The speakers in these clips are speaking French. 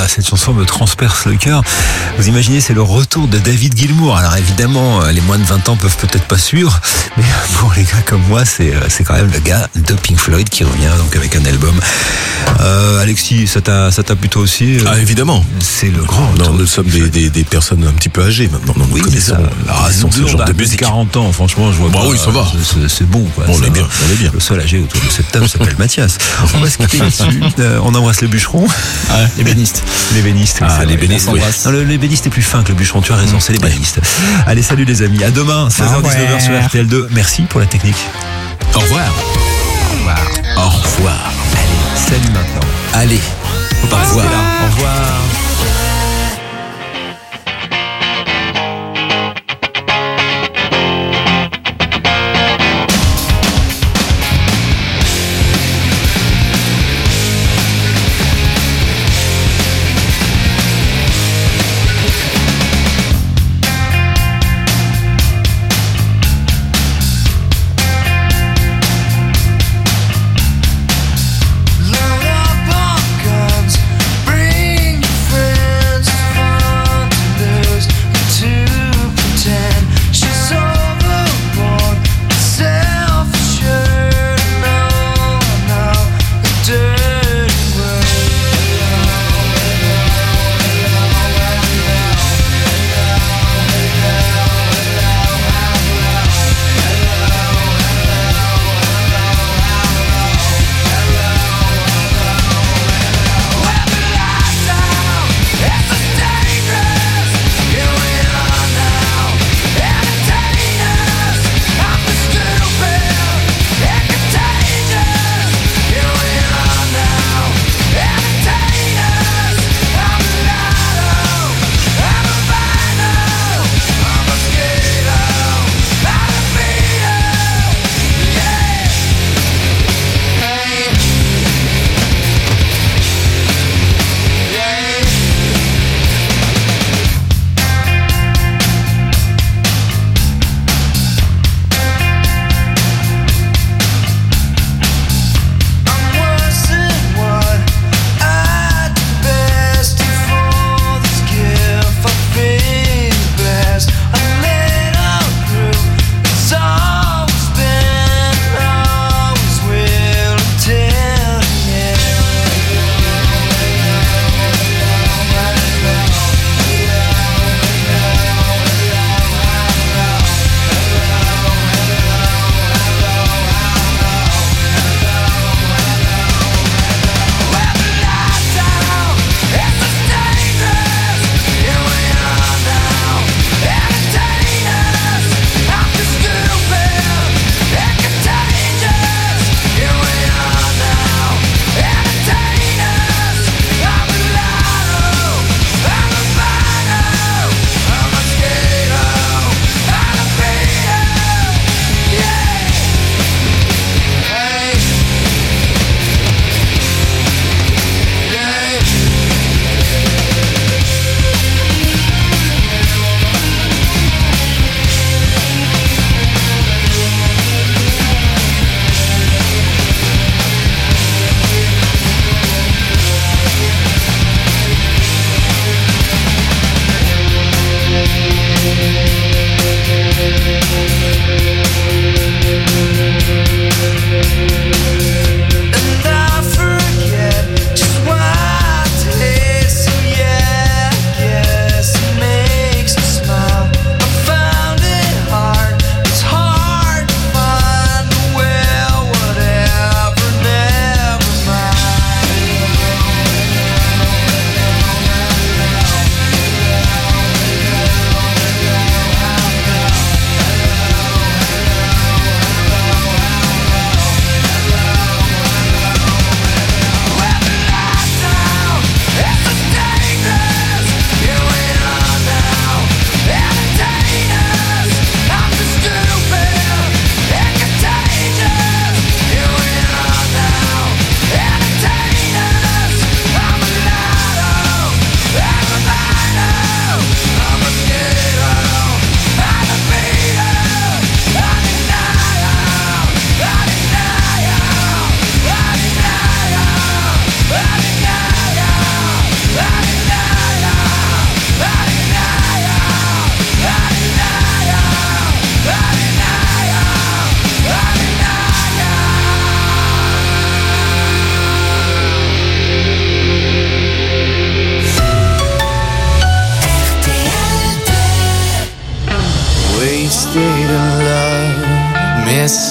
cette chanson me transperce le cœur. Vous imaginez, c'est le retour de David Gilmour. Alors évidemment, les moins de 20 ans peuvent peut-être pas suivre, mais pour les gars comme moi, c'est quand même le gars de Pink Floyd qui revient donc avec un album. Alexis, ça t'a plutôt aussi Ah évidemment. C'est le grand. Non, nous sommes des personnes un petit peu âgées maintenant. Nous connaissons ce genre de musique. 40 ans, franchement, je vois pas. Oui, ça va. C'est bon, quoi. On est bien. Le seul âgé autour de cette table s'appelle Mathias. On va se quitter là-dessus. On embrasse les bûcherons. L'ébéniste. L'ébéniste. Les bénistes, oui. Non, l'ébéniste est plus fin que le bûcheron. Tu as raison, c'est les bénistes. Allez, salut les amis. À demain, 16h-19h sur RTL2. Merci pour la technique. Au revoir. Au revoir. Au revoir. Allez, salut maintenant. Allez. Au revoir. Au revoir. Load up on guns, bring your friends.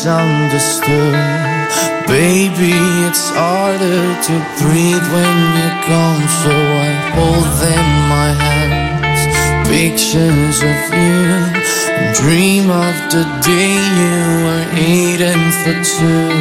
misunderstood. Baby, it's harder to breathe when you're gone, so I hold in my hands pictures of you and dream of the day you were eating for two.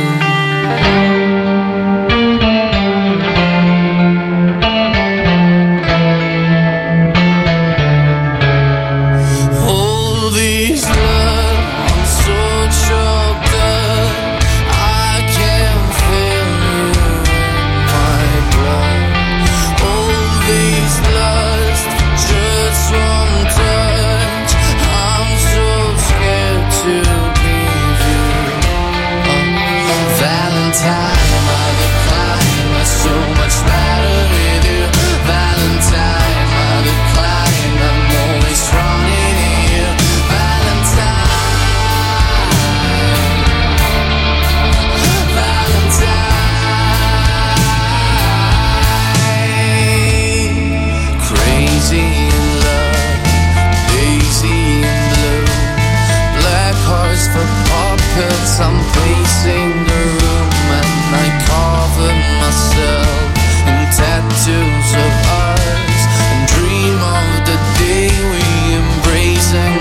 I'm pacing the room and I cover myself in tattoos of ours and dream of the day we embrace and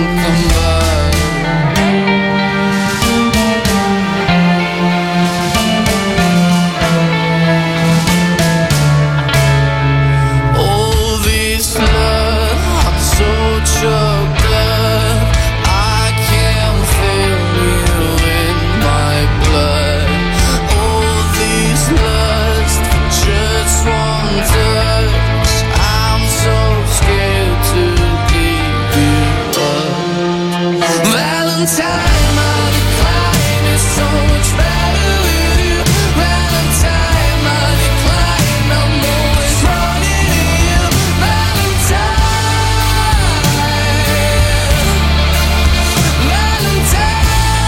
combine. All this love, I'm so choked up, I can't feel you. I'm so scared to give you up. Valentine, my decline is so much better with you. Valentine, my decline, I'm always running to you. Valentine, Valentine.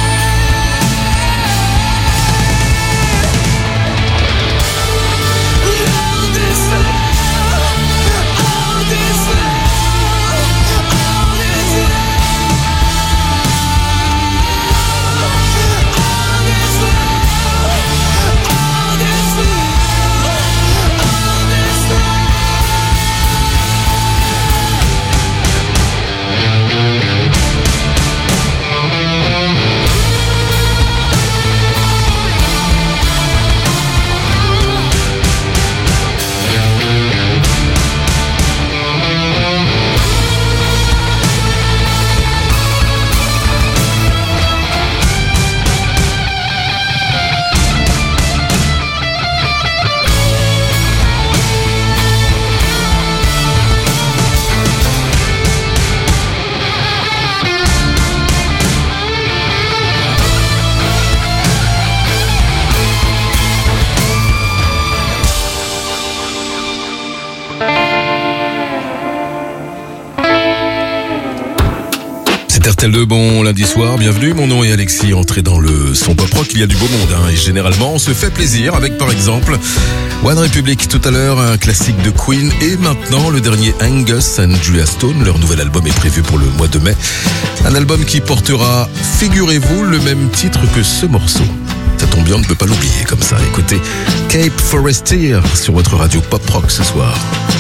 RTL2, bon lundi soir, bienvenue, mon nom est Alexis, entrez dans le son pop rock, il y a du beau monde, et généralement on se fait plaisir avec par exemple One Republic tout à l'heure, un classique de Queen, et maintenant le dernier Angus and Julia Stone, leur nouvel album est prévu pour le mois de mai, un album qui portera, figurez-vous, le même titre que ce morceau. Ça tombe bien, on ne peut pas l'oublier comme ça, écoutez Cape Forestier sur votre radio pop rock ce soir.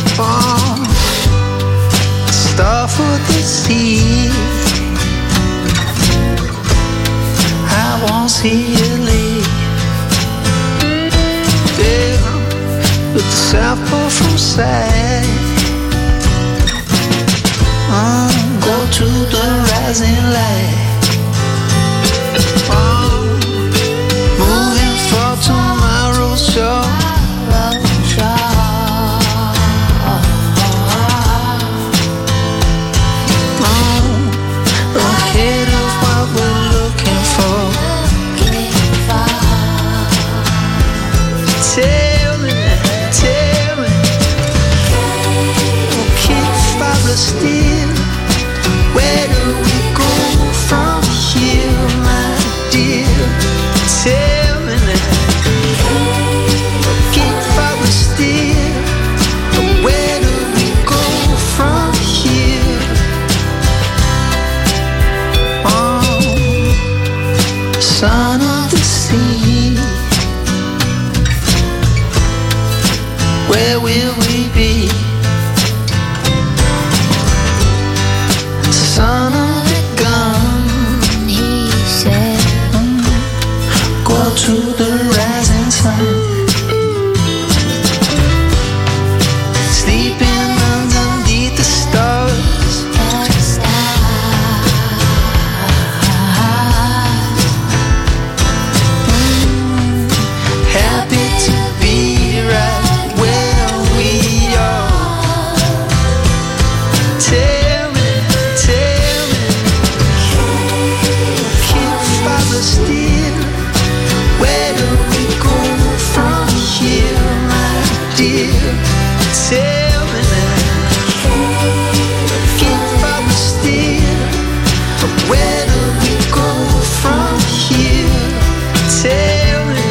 Star for the sea, I won't see you leave. Down with the South Pole from sight. Go to the rising light. Moving for tomorrow's show. Ahead of what we're looking for. Tell me, we'll keep fire still. Where do we go from where will we be? Son of a gun, he said, go to the rising sun. Sleeping underneath the stars. Happy to be right where we are. Tell me, keep Father still. Where do we go from here, my dear? Tell me now, keep Father still. Where do we go from here? Tell me,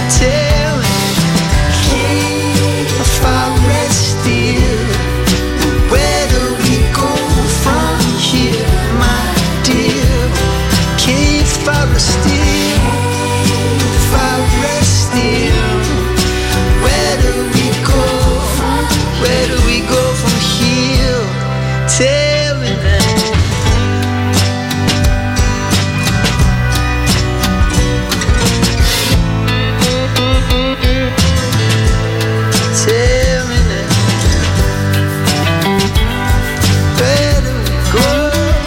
keep Father still. Where do we go from here, my dear? Keep Father still. Father still. Where do we go? Where do we go from here? Tell me now. Tell me now. Where do we go?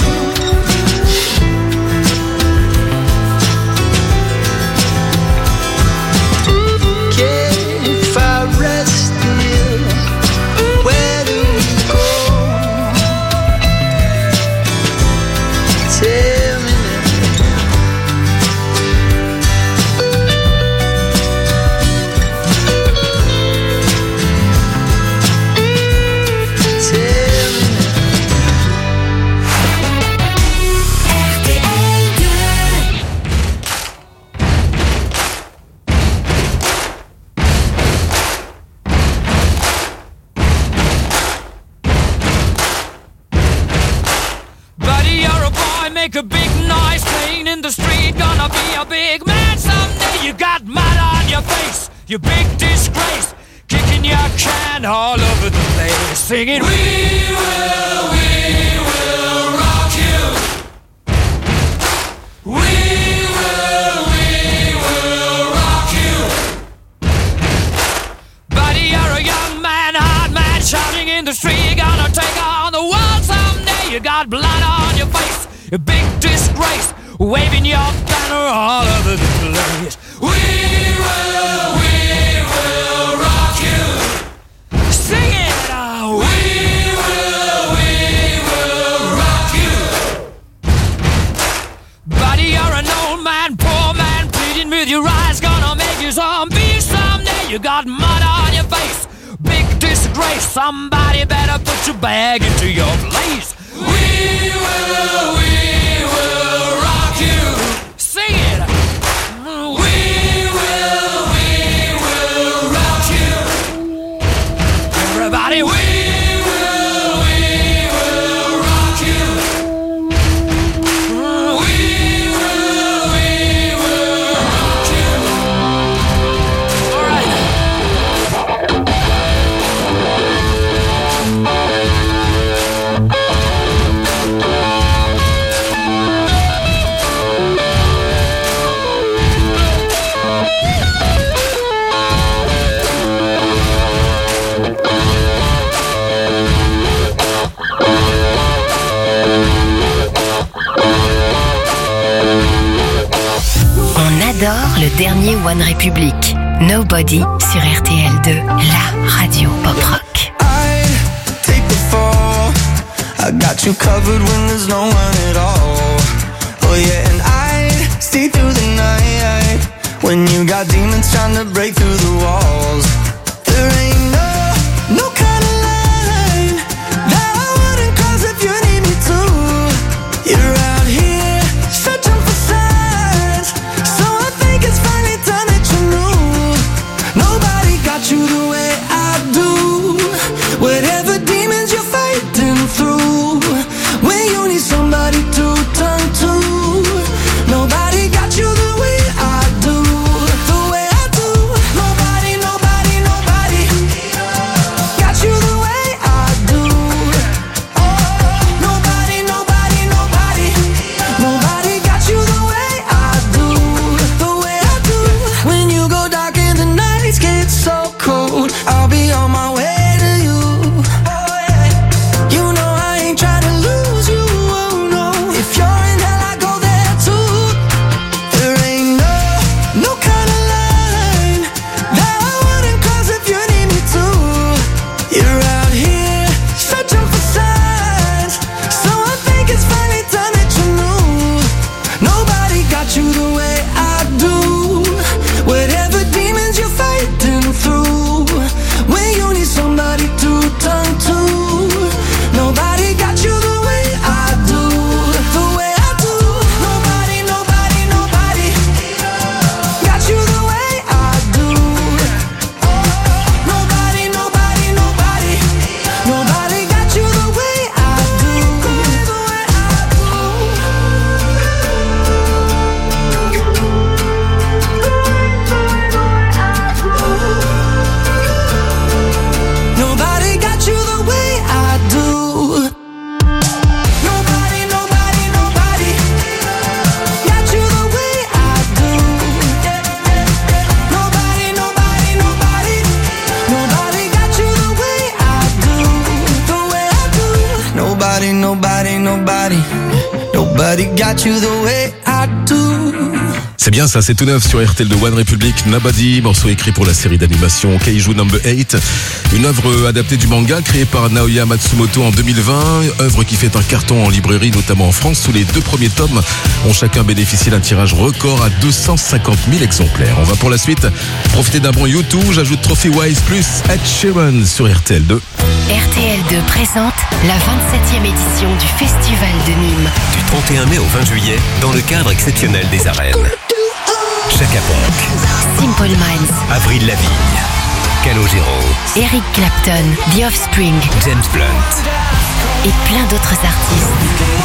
If I rest still, where do we go? Tell me now. Tell me Buddy, you're a boy, make a big noise, playing in the street, gonna be a big man someday. You got mud on your face, you big disgrace, kicking your can all over the place, singing, we will rock you. We will rock you. Buddy, you're a young man, hard man, shouting in the street, gonna take on the world someday. You got blood on your face, a big disgrace, waving your banner all over the place. We will rock you. Sing it! We will rock you. Buddy, you're an old man, poor man, pleading with your eyes, gonna make you zombie someday. You got mud on your face, big disgrace, somebody better put your bag into your place. We will rock you. Sing it. We will rock you. Everybody, we will rock you. We will rock you. All right. On adore le dernier One Republic, Nobody sur RTL2, la radio pop rock. I take the fall. I got you covered when there's no one at all. Oh yeah, and I stay through the night when you got demons trying to break through the walls. There ain't no kind of line that I wouldn't cross if you need me to. You're out here searching for signs, so I think it's finally time that you knew. Nobody got you the way I do. Whatever demons you're fighting through, when you need somebody to turn to, nobody got you the way I do. The way I do. Nobody nobody got you the way I do. C'est bien ça, c'est tout neuf sur RTL de One Republic, Nobody, morceau écrit pour la série d'animation Kaiju No. 8, une œuvre adaptée du manga créée par Naoya Matsumoto en 2020, œuvre qui fait un carton en librairie, notamment en France, où les 2 premiers tomes ont chacun bénéficié d'un tirage record à 250 000 exemplaires. On va pour la suite profiter d'un bon YouTube, j'ajoute Trophy Wise plus Ed Sheeran sur RTL2. RTL2 présente la 27e édition du Festival de Nîmes. Du 31 mai au 20 juillet, dans le cadre exceptionnel des arènes. Chaka Ponk, Simple Minds, Avril Lavigne, Calogero, Eric Clapton, The Offspring James Blunt. et plein d'autres artistes.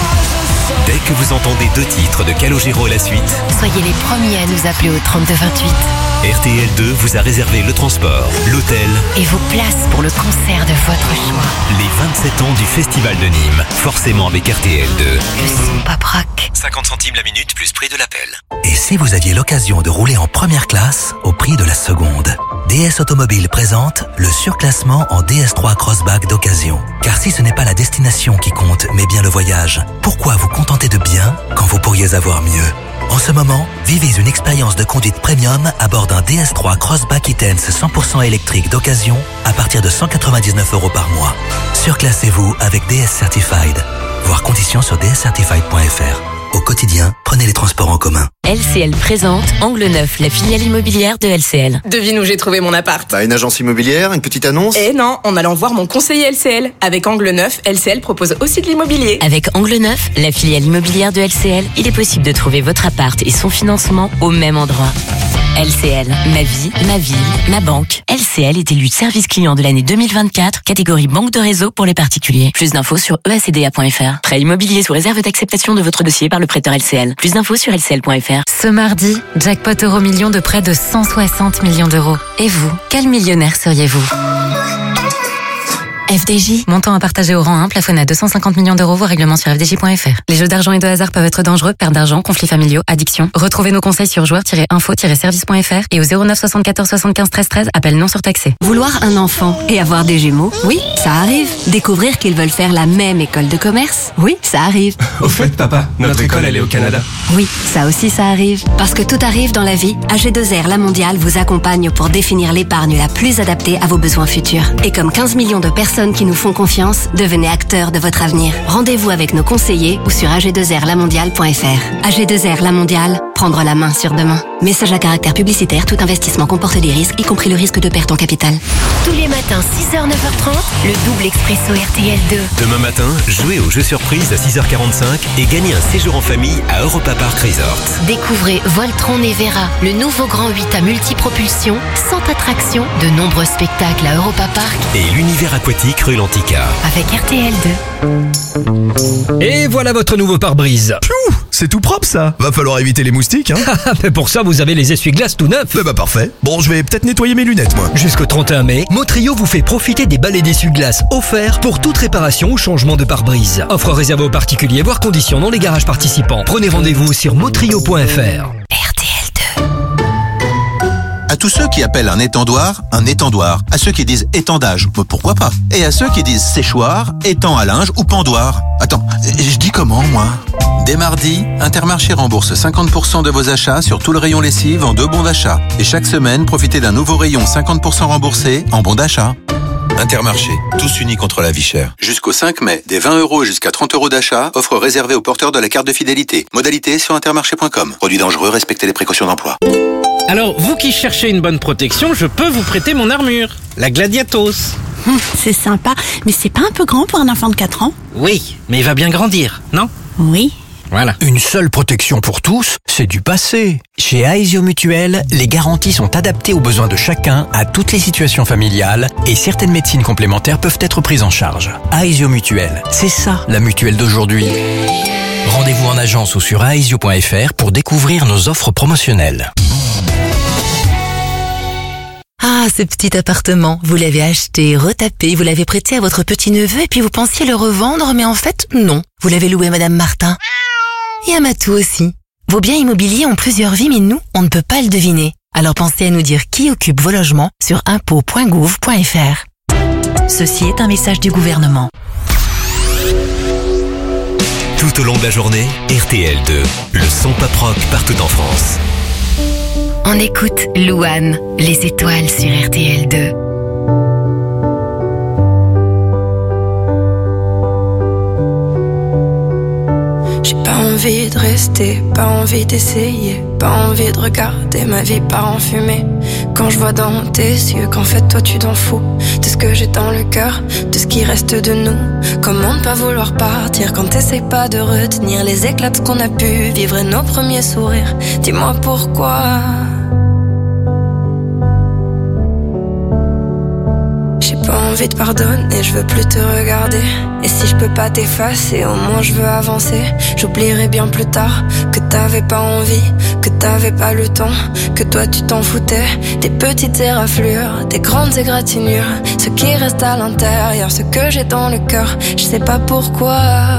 Dès que vous entendez 2 titres de Calogero à la suite, Soyez les premiers à nous appeler au 3228 RTL2 vous a réservé le transport, l'hôtel, et vos places pour le concert de votre choix. les 27 ans du Festival de Nîmes, forcément avec RTL2. Le son pop rock. 50 centimes la minute plus prix de l'appel. Et si vous aviez l'occasion de rouler en première classe au prix de la seconde? DS Automobile présente le surclassement en DS3 Crossback d'occasion. Car si ce n'est pas la destination qui compte, mais bien le voyage, pourquoi vous contenter de bien quand vous pourriez avoir mieux? En ce moment, vivez une expérience de conduite premium à bord d'un DS3 Crossback E-Tense 100% électrique d'occasion à partir de 199 € par mois. Surclassez-vous avec DS Certified. Voir conditions sur dscertified.fr. Au quotidien, prenez les transports en commun. LCL présente Angle Neuf, la filiale immobilière de LCL. Devine où j'ai trouvé mon appart. Bah, une agence immobilière, une petite annonce? Eh non, en allant voir mon conseiller LCL. Avec Angle Neuf, LCL propose aussi de l'immobilier. Avec Angle Neuf, la filiale immobilière de LCL, il est possible de trouver votre appart et son financement au même endroit. LCL, ma vie, ma ville, ma banque. LCL est élu service client de l'année 2024, catégorie banque de réseau pour les particuliers. Plus d'infos sur eacda.fr. Prêt immobilier sous réserve d'acceptation de votre dossier par le prêteur LCL. Plus d'infos sur lcl.fr. Ce mardi, jackpot Euro-Million de près de 160 millions d'euros. Et vous, quel millionnaire seriez-vous ? FDJ, montant à partager au rang 1, plafonné à 250 millions d'euros, vos règlements sur fdj.fr. Les jeux d'argent et de hasard peuvent être dangereux, perte d'argent, conflits familiaux, addiction. Retrouvez nos conseils sur joueurs-info-service.fr et au 09 74 75 13 13, appel non surtaxé. Vouloir un enfant et avoir des jumeaux, oui, ça arrive. Découvrir qu'ils veulent faire la même école de commerce, oui, ça arrive. Au fait, papa, notre école, elle est au Canada. Oui, ça aussi ça arrive. Parce que tout arrive dans la vie, AG2R La Mondiale vous accompagne pour définir l'épargne la plus adaptée à vos besoins futurs. Et comme 15 millions de personnes qui nous font confiance, devenez acteurs de votre avenir. Rendez-vous avec nos conseillers ou sur ag2rlamondiale.fr. AG2R La Mondiale, prendre la main sur demain. Message à caractère publicitaire, tout investissement comporte des risques, y compris le risque de perte en capital. Tous les matins, 6h, 9h30, le double expresso RTL2. Demain matin, jouez au jeu surprise à 6h45 et gagnez un séjour en famille à Europa Park Resort. Découvrez Voltron Nevera, le nouveau Grand 8 à multipropulsion, 100 attractions, de nombreux spectacles à Europa Park Et l'univers aquatique rue Lantica. avec RTL2. Et voilà votre nouveau pare-brise. Piou, c'est tout propre ça. Va falloir éviter les moustiques, hein. Mais pour ça, vous avez les essuie-glaces tout neufs. Bah parfait. Bon, je vais peut-être nettoyer mes lunettes, moi. Jusqu'au 31 mai, Motrio vous fait profiter des balais d'essuie-glaces offerts pour toute réparation ou changement de pare-brise. Offre réservée aux particuliers, voire conditions dans les garages participants. Prenez rendez-vous sur motrio.fr. RTL2. À tous ceux qui appellent un étendoir, à ceux qui disent étendage, pourquoi pas? Et à ceux qui disent séchoir, étang à linge ou pendoir. Attends, je dis comment, moi? Dès mardi, Intermarché rembourse 50% de vos achats sur tout le rayon lessive en 2 bons d'achat. Et chaque semaine, profitez d'un nouveau rayon 50% remboursé en bons d'achat. Intermarché, tous unis contre la vie chère. Jusqu'au 5 mai, des 20 € jusqu'à 30 € d'achat, offre réservée aux porteurs de la carte de fidélité. Modalité sur intermarché.com. Produit dangereux, respectez les précautions d'emploi. Alors, vous qui cherchez une bonne protection, je peux vous prêter mon armure, la Gladiatos. C'est sympa, mais c'est pas un peu grand pour un enfant de 4 ans? Oui, mais il va bien grandir, non? Oui. Voilà. Une seule protection pour tous, c'est du passé. Chez Aesio Mutuel, les garanties sont adaptées aux besoins de chacun, à toutes les situations familiales, et certaines médecines complémentaires peuvent être prises en charge. Aesio Mutuel, c'est ça la mutuelle d'aujourd'hui. Rendez-vous en agence ou sur aesio.fr pour découvrir nos offres promotionnelles. Ah, ce petit appartement, vous l'avez acheté, retapé, vous l'avez prêté à votre petit-neveu et puis vous pensiez le revendre, mais en fait, non. Vous l'avez loué à Madame Martin. Et à Matou aussi. Vos biens immobiliers ont plusieurs vies, mais nous, on ne peut pas le deviner. Alors pensez à nous dire qui occupe vos logements sur impôts.gouv.fr. Ceci est un message du gouvernement. Tout au long de la journée, RTL2, le son pop rock partout en France. On écoute Louane, les étoiles sur RTL2. J'ai pas envie de rester, pas envie d'essayer, pas envie de regarder ma vie part en fumée. Quand je vois dans tes yeux qu'en fait toi tu t'en fous de ce que j'ai dans le cœur, de ce qui reste de nous. Comment ne pas vouloir partir quand t'essayes pas de retenir les éclats de ce qu'on a pu vivre et nos premiers sourires. Dis-moi pourquoi. J'ai pas envie de pardonner, je veux plus te regarder. Et si je peux pas t'effacer, au moins je veux avancer. J'oublierai bien plus tard que t'avais pas envie, que t'avais pas le temps, que toi tu t'en foutais. Des petites éraflures, des grandes égratignures, ce qui reste à l'intérieur, ce que j'ai dans le cœur, je sais pas pourquoi.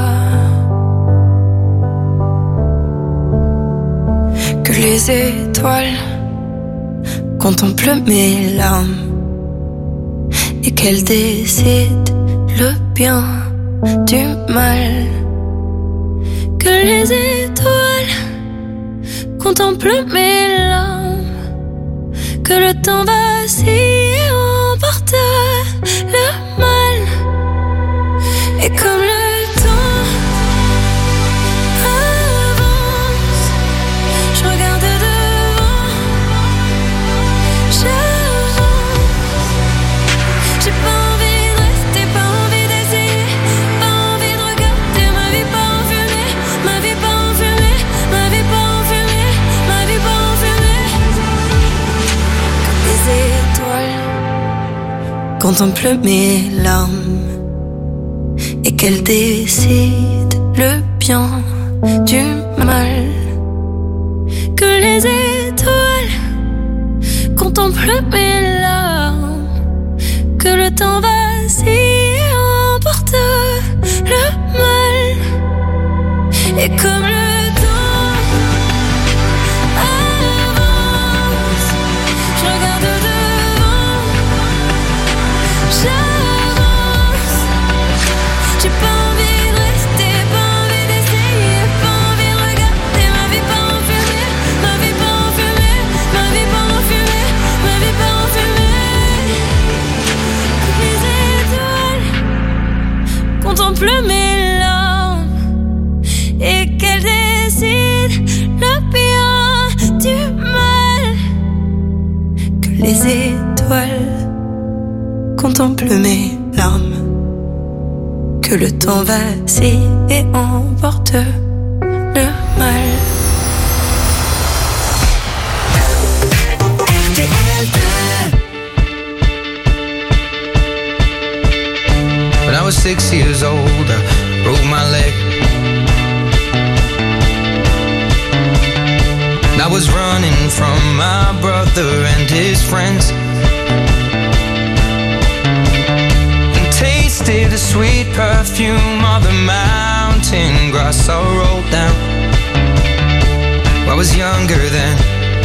Que les étoiles contemplent mes larmes et qu'elles décident le bien du mal. Que les étoiles contemplent mes larmes, que le temps vacille et emporte le mal. Et comme le temps avance, je regarde devant, j'avance. J'ai pas envie de rester, pas envie d'essayer, pas envie de regarder ma vie pas en fumée, ma vie pas en fumée, ma vie pas en fumée, ma vie pas en fumée. Comme les étoiles contemplent mes larmes et qu'elles décident le bien du mal. Que les étoiles contemplent mes larmes, que le temps vacille et emporte le mal. Et comme le temps avance, je regarde devant, j'avance. J'ai pas envie de rester, pas envie d'essayer, pas envie de regarder ma vie pas en fumée, ma vie pas en fumée, ma vie pas en fumée, ma vie pas en fumée. Les étoiles contemplent mes larmes et qu'elles décident le bien du mal. Que les étoiles contemplent mes larmes, que le temps vacille et emporte le mal. When I was 6 years old, I broke my leg. And I was running from my brother and his friends, and tasted the sweet perfume of the mountain grass I rolled down. I was younger then.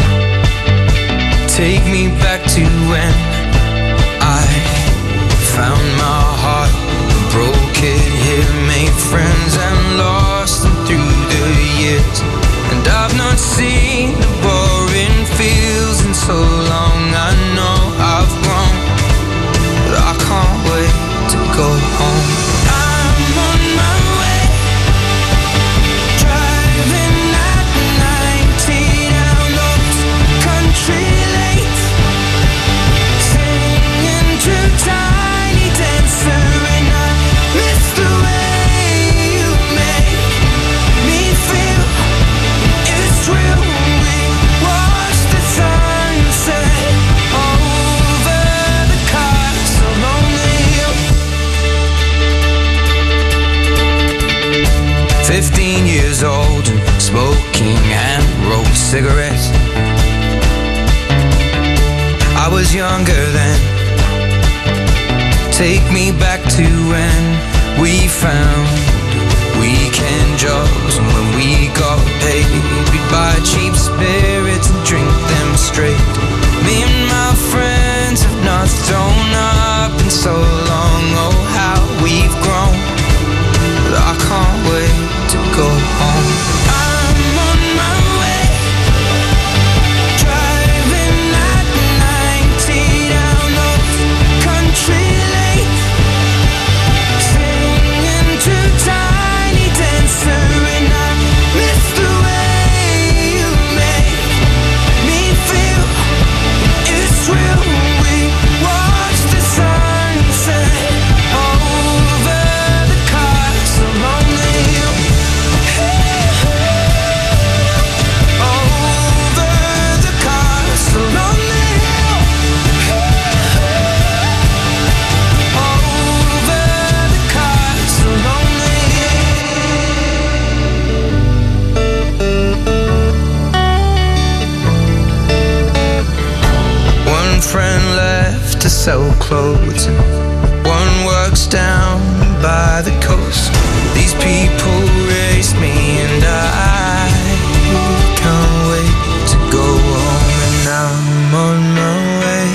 Take me back to when I found my heart, broke it here, made friends and lost them through the years. And I've not seen the boring fields in so long. I know I've grown, but I can't wait to go home. I'm on my way, driving at 90 down those country lanes, singing to Tiny Dancer, and I miss the way you make me feel. It's real. We watch the sunset over the castle on the hill. 15 years old and smoking and rolled cigarettes. I was younger then. Take me back to when we found weekend jobs, and when we got paid, we'd buy cheap spirits and drink them straight. Me and my friends have not thrown up in so long. Oh, how we've grown, but I can't wait to go One friend left to sell clothes, one works down by the coast. These people race me and I can't wait to go home. And I'm on my way.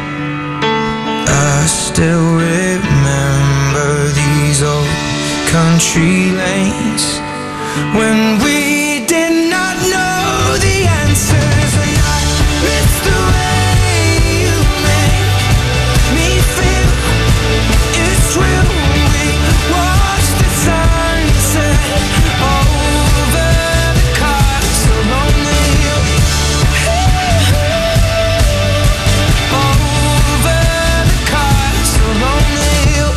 I still remember these old country lanes when we did not know the answers. And I miss the way you make me feel. It's real. We watch the sunset over the castle on the hill. Over the castle on the hill.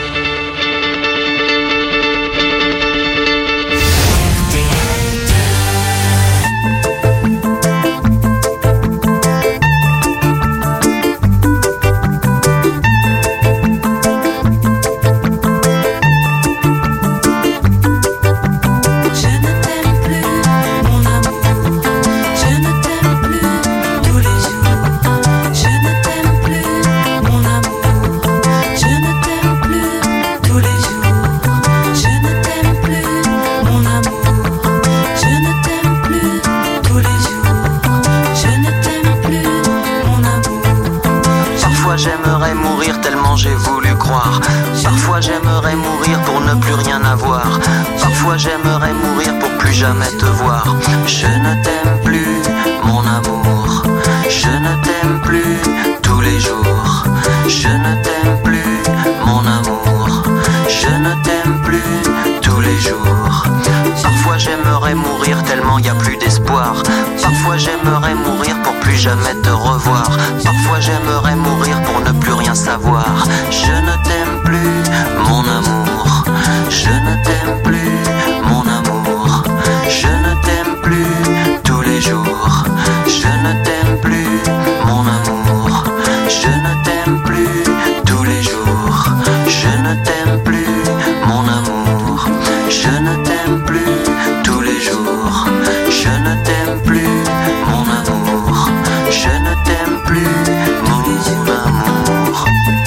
J'aimerais mourir tellement j'ai voulu croire. Parfois j'aimerais mourir pour ne plus rien avoir. Parfois j'aimerais mourir pour plus jamais te voir. Je ne t'aime plus, mon amour. Je ne t'aime plus tous les jours. Je ne t'aime plus, mon amour. Je ne t'aime plus tous les jours. Parfois j'aimerais mourir tellement y a plus d'espoir. Parfois j'aimerais mourir pour plus jamais te revoir. Parfois j'aimerais mourir pour ne plus rien savoir. Je ne t'aime plus, mon amour. Je ne t'aime plus, mon amour. Je ne t'aime plus tous les jours. Je ne t'aime plus, mon amour. Je ne t'aime plus tous les jours. Je ne t'aime plus, mon amour. Je ne t'aime plus tous les jours. Je ne t'aime plus, mon amour. Je ne t'aime plus, mon amour.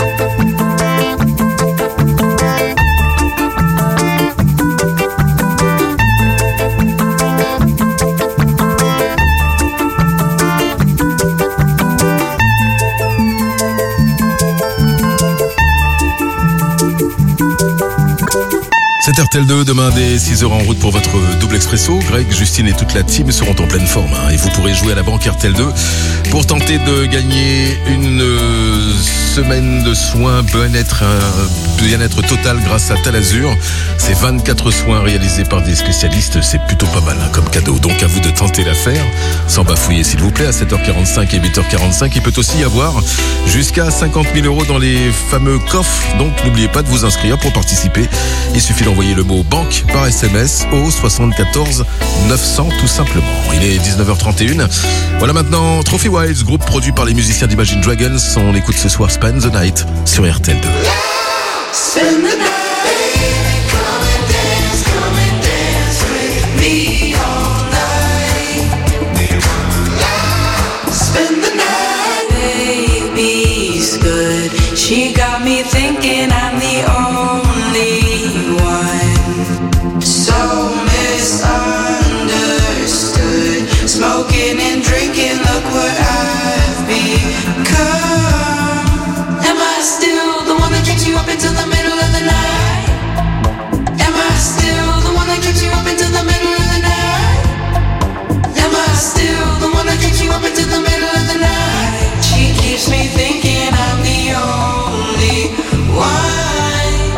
C'est RTL 2, demain dès 6h en route pour votre double expresso. Greg, Justine et toute la team seront en pleine forme. Et vous pourrez jouer à la banque RTL 2 pour tenter de gagner une semaine de soins bien-être total grâce à Talazur. C'est 24 soins réalisés par des spécialistes. C'est plutôt pas mal comme cadeau. Donc à vous de tenter l'affaire, sans bafouiller s'il vous plaît, à 7h45 et 8h45. Il peut aussi y avoir jusqu'à 50 000 € dans les fameux coffres. Donc n'oubliez pas de vous inscrire pour participer. Il suffit d'envoyer le mot banque par SMS au 74 900 tout simplement. Il est 19h31. Voilà maintenant Trophy Wives, groupe produit par les musiciens d'Imagine Dragons. On écoute ce soir Spend the Night sur RTL 2. Spend the night, come and dance with me all night. Spend the night, baby's good. She got me thinking I'm the only one. So misunderstood. Smoking and drinking, look what I've become. Am I still the one that keeps you up until the middle of the night? Am I still the one that keeps you up until the middle of the night? Am I still the one that keeps you up until the middle of the night? She keeps me thinking I'm the only one.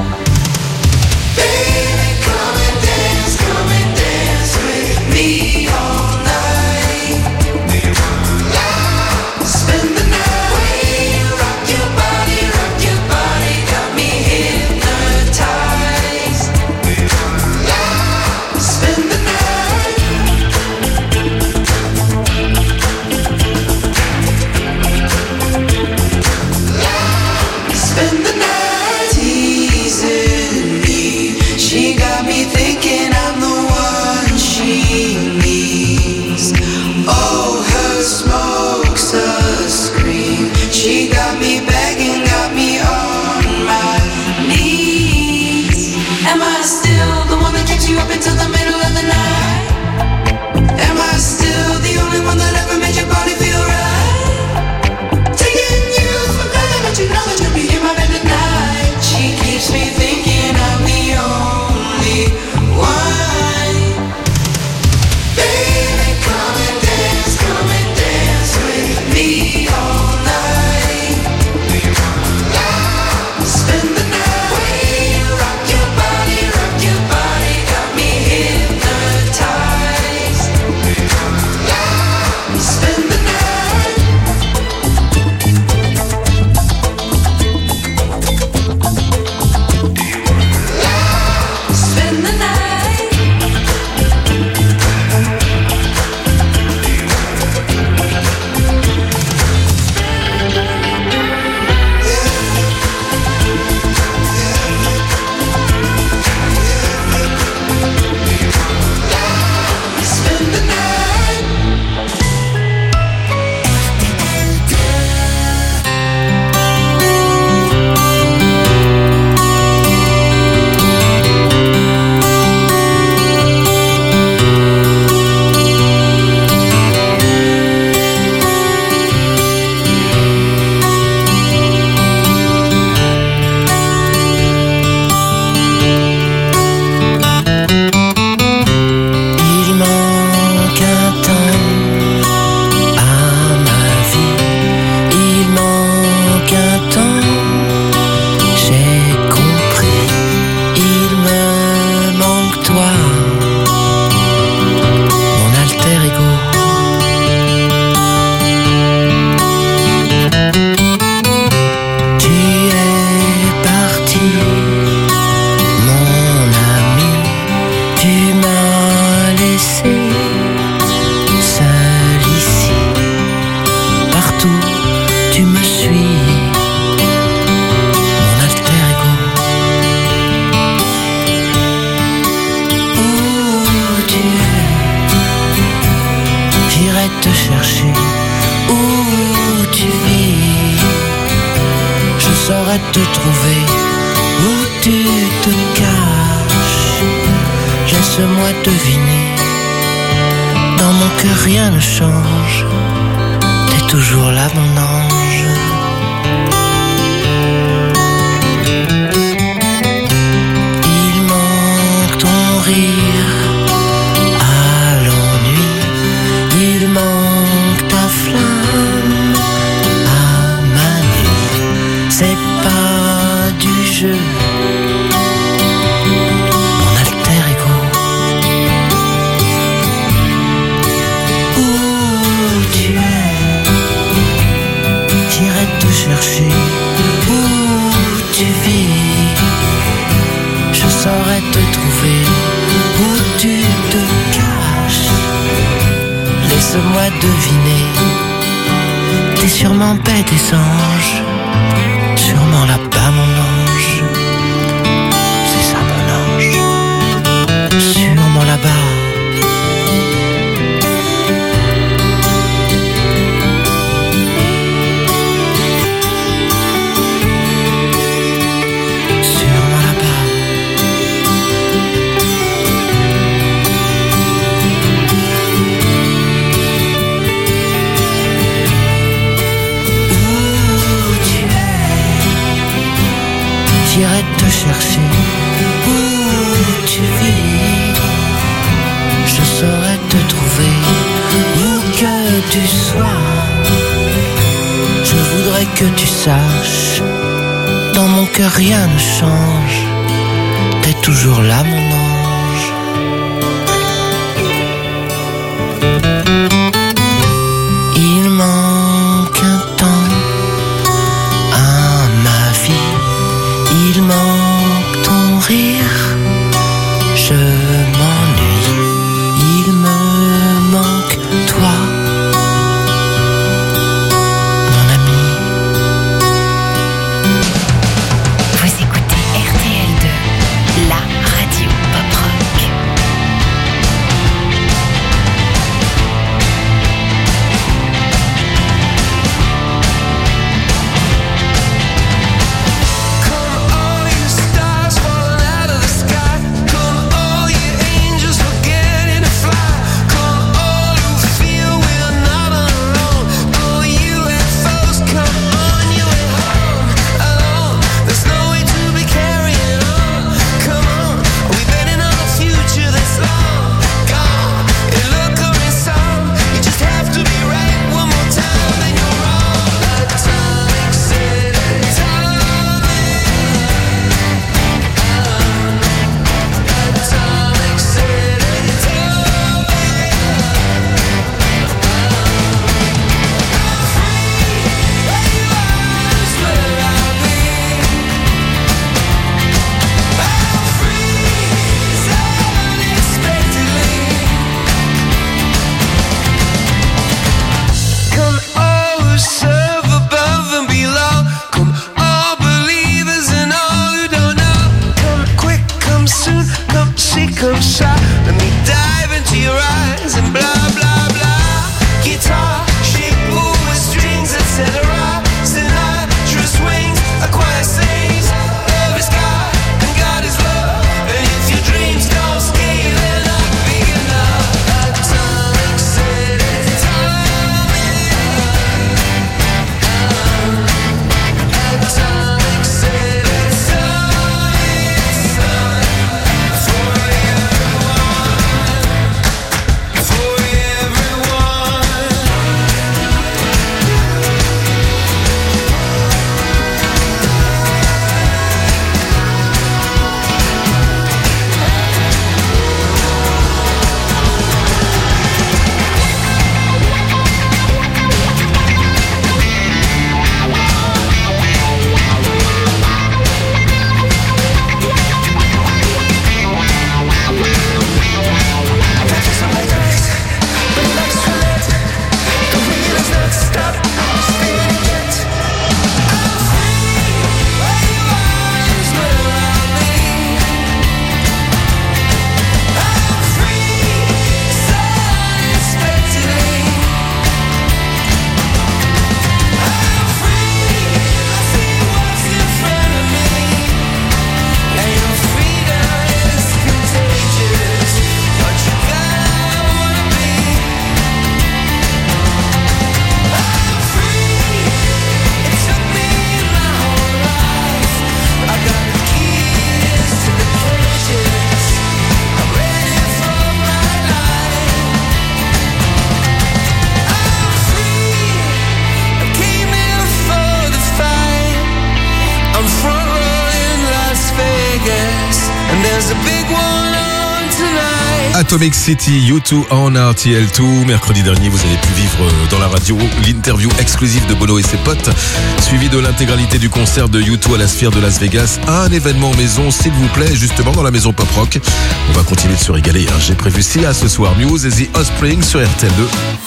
Baby, come and dance with me all night. Spend the night, rock your body, got me here. saurais te trouver où tu te caches. Laisse-moi deviner, dans mon cœur rien ne change. T'es toujours là mon ange. Il manque ton rire à l'ennui, il manque ta flamme à ma nuit. C'est pas du jeu, mon alter ego. Où tu es, j'irai te chercher. Où tu vis, je saurais te trouver. Où tu te caches, laisse-moi deviner. T'es sûrement bête et anges, sûrement là-bas mon ange. C'est ça mon ange, sûrement là-bas. Sûrement là-bas. Où tu es, j'irai te chercher. Où tu vis, je saurais te trouver. Où que tu sois, je voudrais que tu saches, dans mon cœur rien ne change. T'es toujours là mon ange. Il manque un temps à ma vie, il manque ton rire, je m'ennuie, il me manque toi, mon ami. Vous écoutez RTL2, la radio pop. there's a big one on tonight. Atomic City, U2 en RTL2. Mercredi dernier, vous avez pu vivre dans la radio l'interview exclusive de Bono et ses potes, suivi de l'intégralité du concert de U2 à la Sphere de Las Vegas. Un événement maison, s'il vous plaît, justement dans la maison Pop Rock. On va continuer de se régaler. J'ai prévu Sia ce soir, Muse et The Offspring sur RTL2.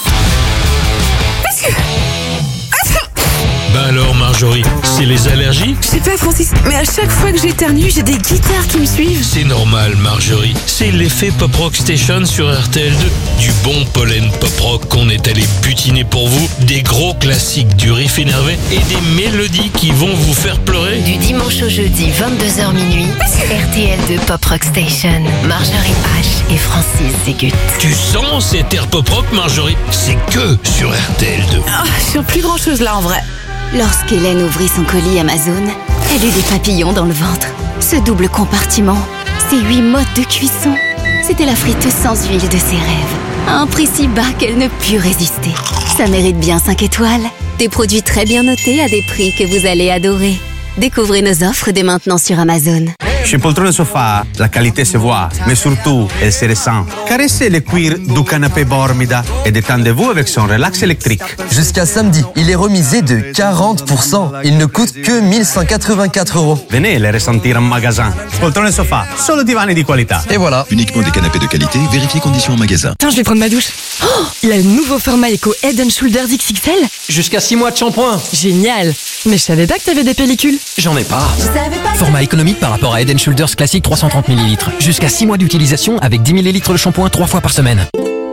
Ben alors Marjorie, c'est les allergies? Je sais pas Francis, mais à chaque fois que j'éternue, j'ai des guitares qui me suivent. C'est normal Marjorie, c'est l'effet Pop Rock Station sur RTL2. Du bon pollen pop rock qu'on est allé butiner pour vous, des gros classiques du riff énervé et des mélodies qui vont vous faire pleurer. Du dimanche au jeudi, 22h minuit, RTL2 Pop Rock Station. Marjorie H et Francis Zégut. Tu sens cet air pop rock Marjorie? C'est que sur RTL2. Je sens plus grand chose là en vrai. Lorsqu'Hélène ouvrit son colis Amazon, elle eut des papillons dans le ventre. Ce double compartiment, ces 8 modes de cuisson, c'était la friteuse sans huile de ses rêves. À un prix si bas qu'elle ne put résister. Ça mérite bien 5 étoiles. Des produits très bien notés à des prix que vous allez adorer. Découvrez nos offres dès maintenant sur Amazon. Chez Poltrone Sofa, la qualité se voit, mais surtout, elle se ressent. Caressez le cuir du canapé Bormida et détendez-vous avec son relax électrique. Jusqu'à samedi, il est remisé de 40%. Il ne coûte que 1184 €. Venez le ressentir en magasin. Poltrone Sofa, solo divani di qualità. Et voilà. Uniquement des canapés de qualité, vérifiez conditions en magasin. Attends, je vais prendre ma douche. Oh, il a le nouveau format Eco Head & Shoulders XXL. Jusqu'à 6 mois de shampoing. Génial. Mais je savais pas que t'avais des pellicules. J'en ai pas. Format économique par rapport à Head & Shoulders classique 330 ml. Jusqu'à 6 mois d'utilisation avec 10 ml de shampoing 3 fois par semaine.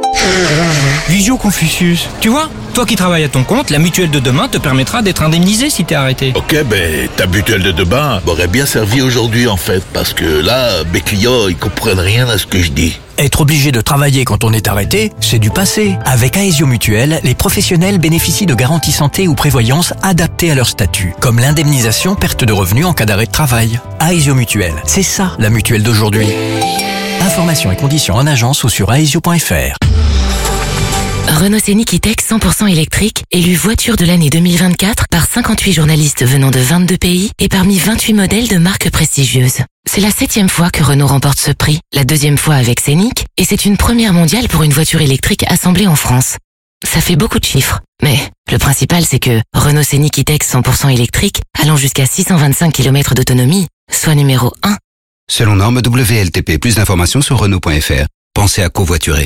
Visio Confucius. Tu vois, toi qui travailles à ton compte, la mutuelle de demain te permettra d'être indemnisé si t'es arrêté. Ok, ben ta mutuelle de demain m'aurait bien servi aujourd'hui en fait, parce que là, mes clients, ils comprennent rien à ce que je dis. Être obligé de travailler quand on est arrêté, c'est du passé. Avec Aesio Mutuelle, les professionnels bénéficient de garanties santé ou prévoyance adaptées à leur statut, comme l'indemnisation perte de revenus en cas d'arrêt de travail. Aesio Mutuelle, c'est ça la mutuelle d'aujourd'hui. Informations et conditions en agence ou sur aesio.fr. Renault Scénic E-Tech 100% électrique, élu voiture de l'année 2024 par 58 journalistes venant de 22 pays et parmi 28 modèles de marques prestigieuses. C'est la 7e fois que Renault remporte ce prix, la 2e fois avec Scénic, et c'est une première mondiale pour une voiture électrique assemblée en France. Ça fait beaucoup de chiffres, mais le principal c'est que Renault Scénic E-Tech 100% électrique, allant jusqu'à 625 km d'autonomie, soit numéro 1. Selon norme WLTP, plus d'informations sur Renault.fr. Pensez à covoiturer.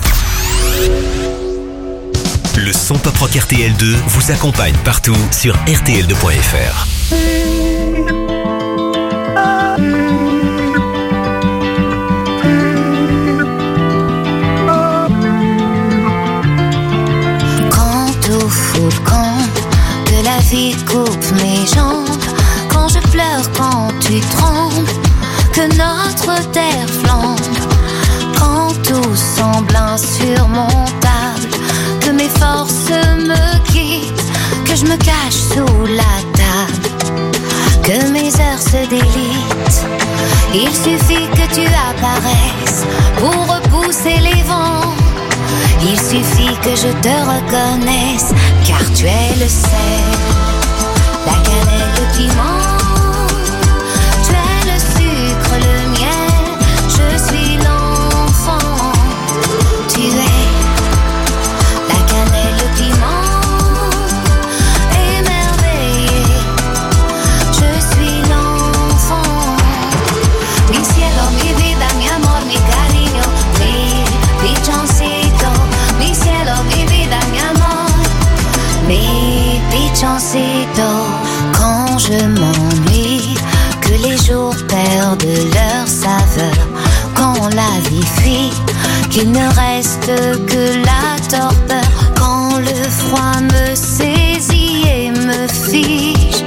Le son Pop Rock RTL2 vous accompagne partout sur RTL2.fr. Quand au fond le camp que la vie coupe mes jambes, quand je pleure, quand tu trembles, que notre terre flambe, quand tout semble insurmontable, que mes forces me quittent, que je me cache sous la table, que mes heures se délitent. Il suffit que tu apparaisses pour repousser les vents. Il suffit que je te reconnaisse, car tu es le sel, la cannelle, le piment. Tu es le sucre, le miel, je suis l'enfant. Tu es la cannelle, le piment, émerveillé, je suis l'enfant. Mi cielo, mi vida, mi amor, mi cariño, mi pichoncito. Mi cielo, mi vida, mi amor, mi pichoncito. Quand je m'ennuie, que les jours perdent leur saveur, quand la vie fuit, qu'il ne reste que la torpeur, quand le froid me saisit et me fige,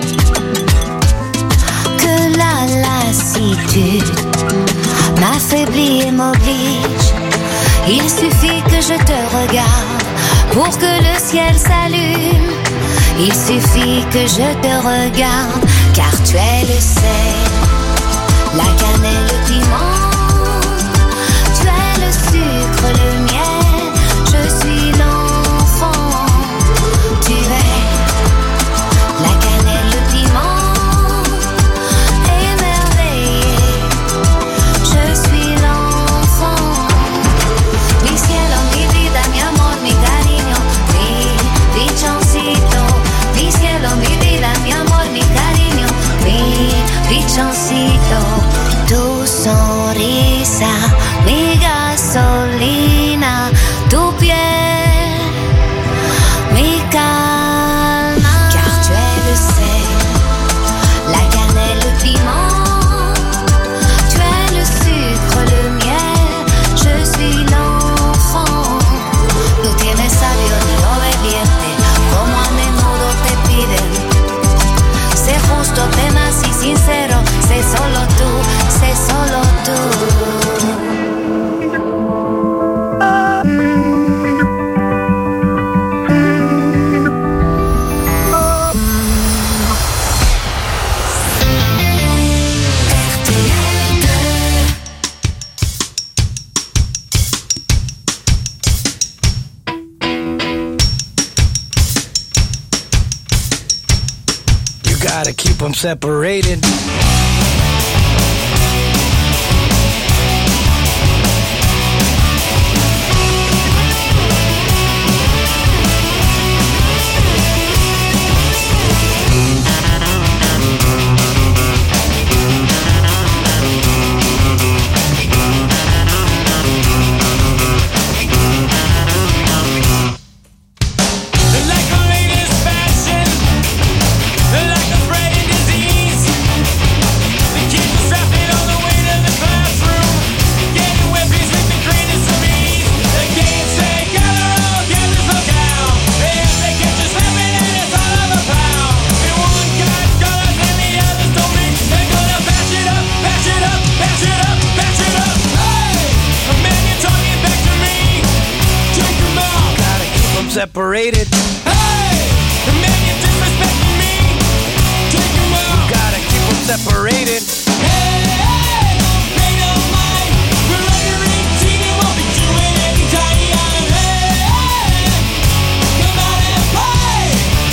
que la lassitude m'affaiblit et m'oblige. Il suffit que je te regarde pour que le ciel s'allume. Il suffit que je te regarde, car tu es le sel, la cannelle, le piment. Tu es le sucre, le miel, je suis l'enfant. Tu es la cannelle, le piment, émerveillé, je solo tú, sé solo tú. Gotta keep them separated. Separated. Hey, the man you're disrespecting me. Take him out. You gotta keep them separated. Hey, hey, don't pay no mind. We're under 18 and we'll be doing anytime. Hey, hey, come out and play.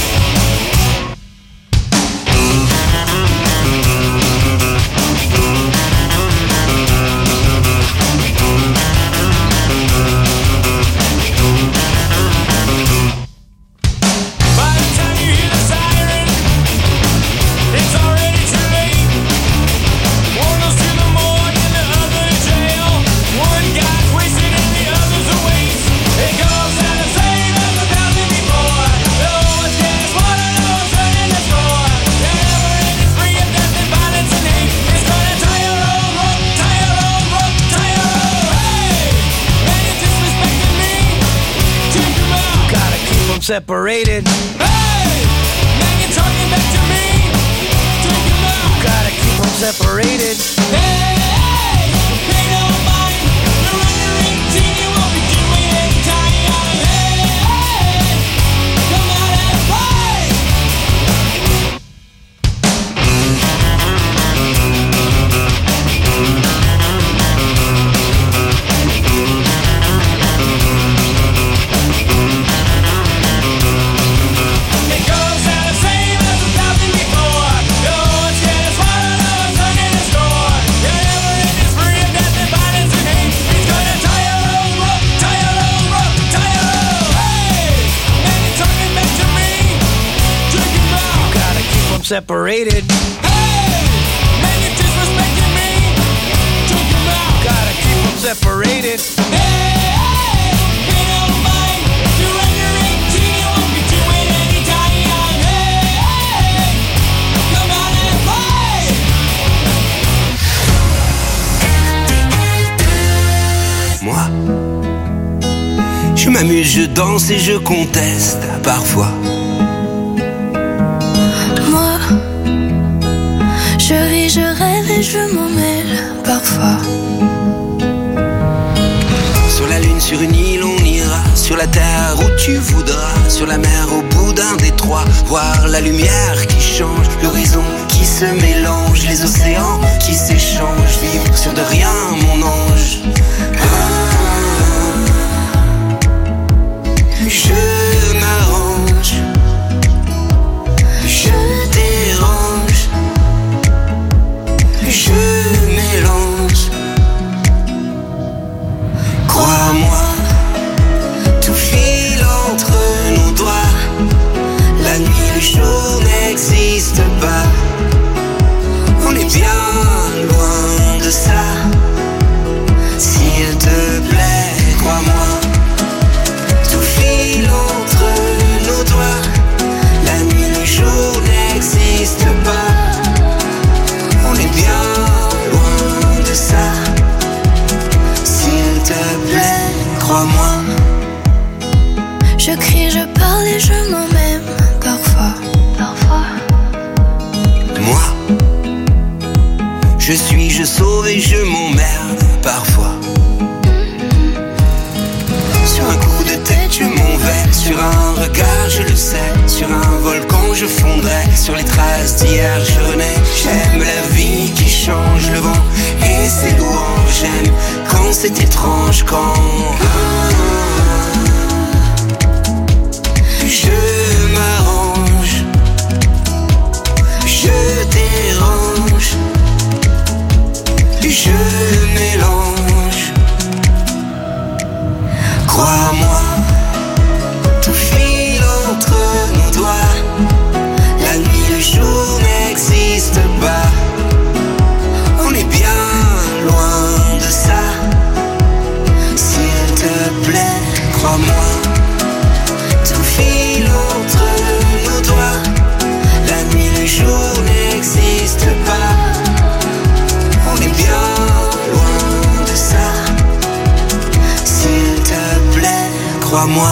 Separated. Hey, man, you're talking back to me. Take him out. You gotta keep them separated. Hey, hey, pay no mind. You're under 18, you won't be doing anytime. Hey, hey, come out and play. Separated. Hey, man, you're disrespecting me. Take him out. Gotta keep them separated. Hey, hey, pay no mind. You're under 18, you won't be doing anytime. Hey, hey, come out and play. Moi, je m'amuse, je danse et je conteste parfois. Je ris, je rêve et je m'en mêle parfois. Sur la lune, sur une île, on ira. Sur la terre où tu voudras. Sur la mer, au bout d'un détroit. Voir la lumière qui change, l'horizon qui se mélange, les océans qui s'échangent. Vivre sur de rien, mon ange. Je m'arrange, je dérange, je mélange. Crois-moi, tout file entre nos doigts. La nuit, le jour n'existe pas. On est bien loin de ça. Je suis, je sauve et je m'emmerde parfois. Sur un coup de tête je m'en vais, sur un regard je le sais, sur un volcan je fondrai, sur les traces d'hier je renais. J'aime la vie qui change, le vent et ses louanges. J'aime quand c'est étrange, quand je m'arrange, je dérange, je mélange. Crois-moi, tout file entre nos doigts. La nuit, le jour n'existe pas. On est bien loin de ça. S'il te plaît, crois-moi, tout file entre nos doigts. La nuit, le jour n'existe pas. On est bien loin de ça. S'il te plaît, crois-moi.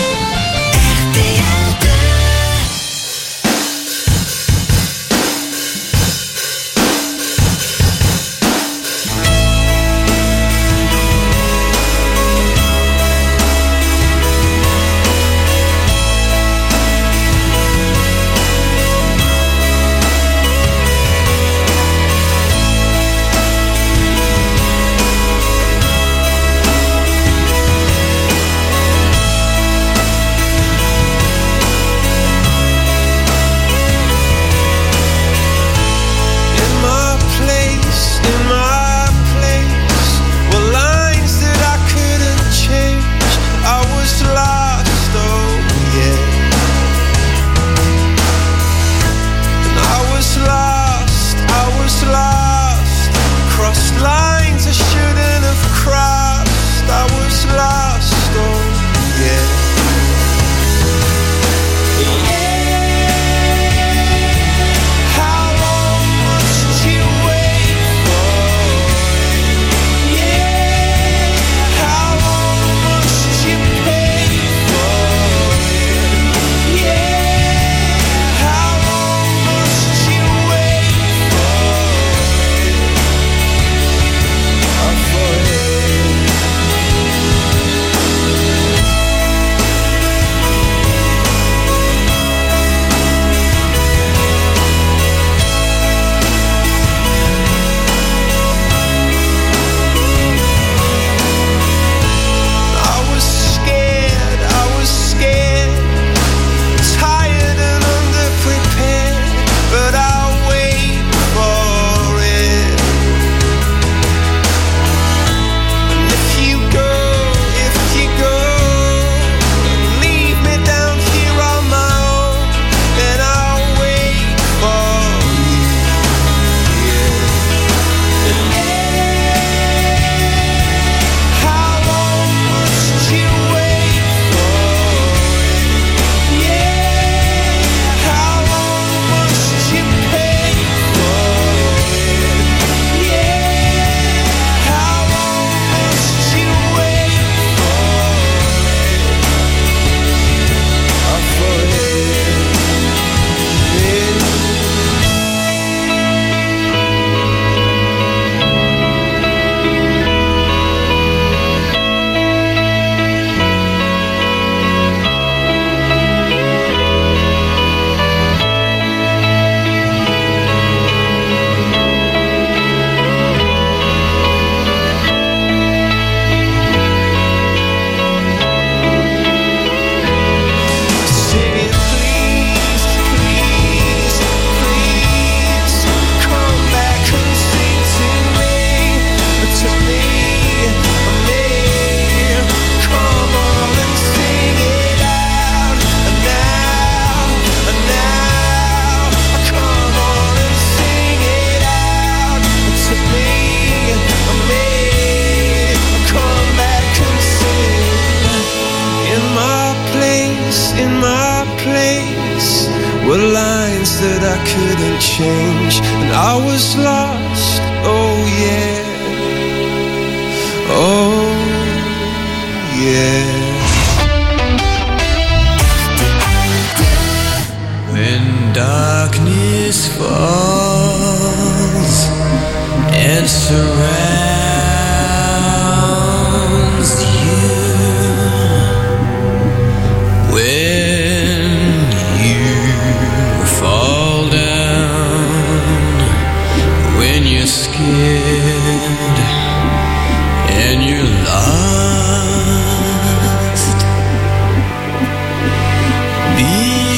that I couldn't change, and I was lost, oh yeah, oh yeah. When darkness falls surrounds you when you fall down, when you're scared and you're lost. Be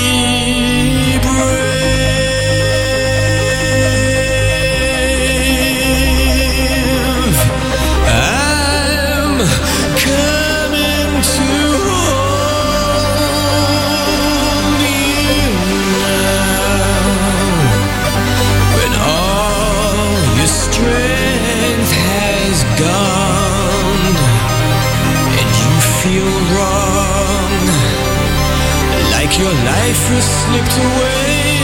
brave. I'm coming to hold you now. When all your strength has gone and you feel wrong, like your life has slipped away.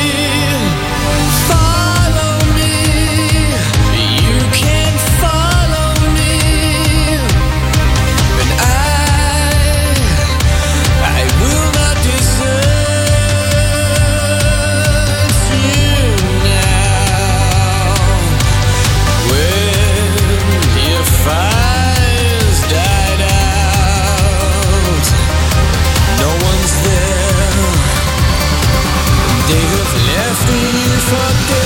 Follow me, you can follow me, and I will not desert you now. When your fires died out, no one's there. They have left me for dead.